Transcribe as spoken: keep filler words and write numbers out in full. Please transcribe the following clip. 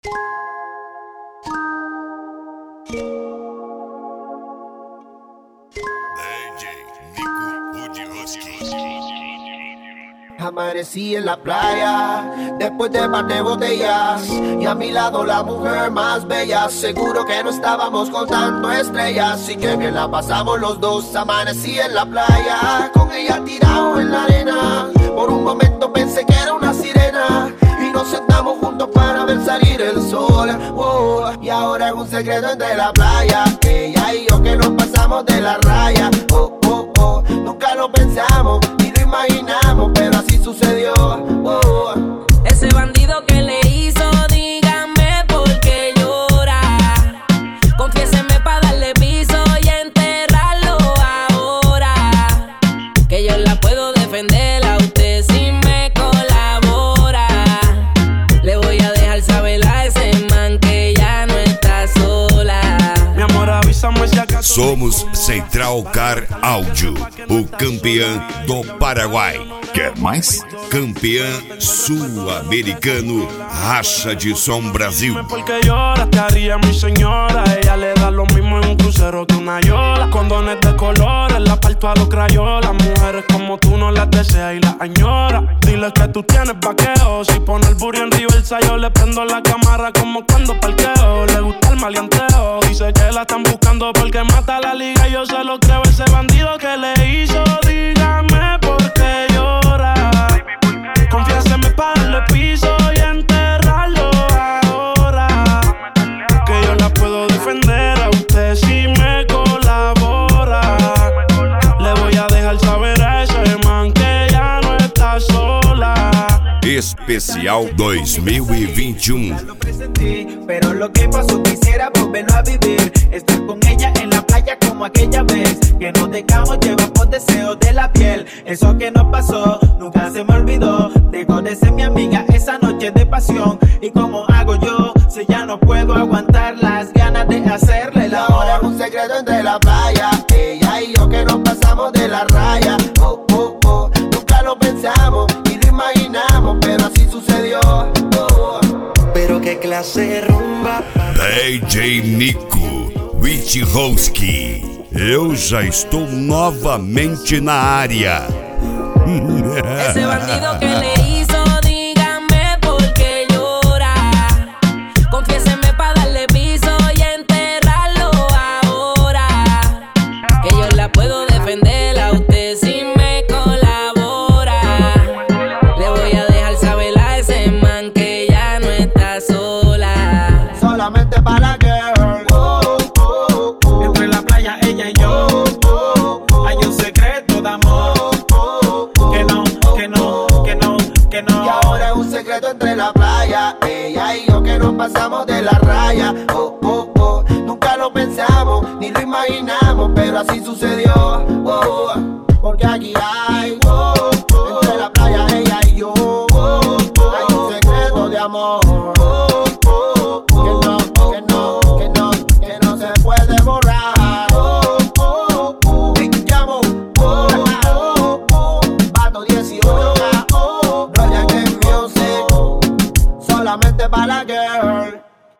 Amanecí en la playa, después de par de botellas, y a mi lado la mujer más bella. Seguro que no estábamos contando estrellas, y que bien la pasamos los dos. Amanecí en la playa, con ella tirado en la arena. Por un momento pensé que era una sirena, y nos sentamos juntos para ver salir el sol. Oh, y ahora es un secreto entre la playa, ella y yo que nos pasamos de la raya. Oh, oh, oh, nunca lo pensamos ni lo imaginamos, pero así sucedió. Oh. Ese bandido que le hizo, dígame por qué llora. Confiéseme pa' darle piso y enterrarlo ahora. Que yo la puedo defender a usted si me colabora. Le voy a dejar saber a ese man que ya no está sola. Mi amor, avísame si acaso. Somos Central Car Áudio, o campeão do Paraguai. Quer mais? Campeão sul-americano, Racha de Som Brasil. Porque llora, te haría mi señora. Ella le da lo mismo en un crucero que una yola. Condones de colores, la parto a los crayolas. Mujeres como tú no las deseas y las añora. Dile que tú tienes vaqueo. Si pone el booty en reversa, yo le prendo la cámara como cuando parqueo. Le gusta el maleanteo. Dice que la están buscando porque mata la liga. Yo se lo creo, ese bandido que le hizo. Dígame por qué llora. Confiéseme pa' darle piso y enterrarlo ahora. Que yo la puedo defender a usted si me colabora. Le voy a dejar saber a ese man que ya no está sola. Especial dois mil e vinte e um. Lo presentí, pero lo que pasó quisiera volverlo a vivir. Estar con ella en la playa como aquella vez que nos dejamos llevar por deseos de la piel. Eso que nos pasó nunca se me olvidó. Dejó de ser mi amiga esa noche de pasión. ¿Y cómo hago yo si ya no puedo aguantar las ganas de hacerle la hora? Ahora es un secreto entre la playa, ella y yo que nos pasamos de la raya. Oh, oh, oh, nunca lo pensamos ni lo imaginamos, pero así sucedió. Oh. Pero qué clase de rumba. D J Nico Witchowski. Eu já estou novamente na área. Ese bandido que le hizo, dígame por qué llora. Confiéseme pa' darle piso y enterrarlo ahora. Que yo la puedo defender a usted si me colabora. Le voy a dejar saber a ese man que ya no está sola. Solamente para la girl. Oh, oh, oh. Entre la playa ella y yo. Oh, oh, Hay un secreto de amor. Que no, que no, que no, que no. Y ahora es un secreto entre la playa, ella y yo que nos pasamos de la raya. Oh, oh, oh, nunca lo pensamos ni lo imaginamos, pero así sucedió. Oh, porque aquí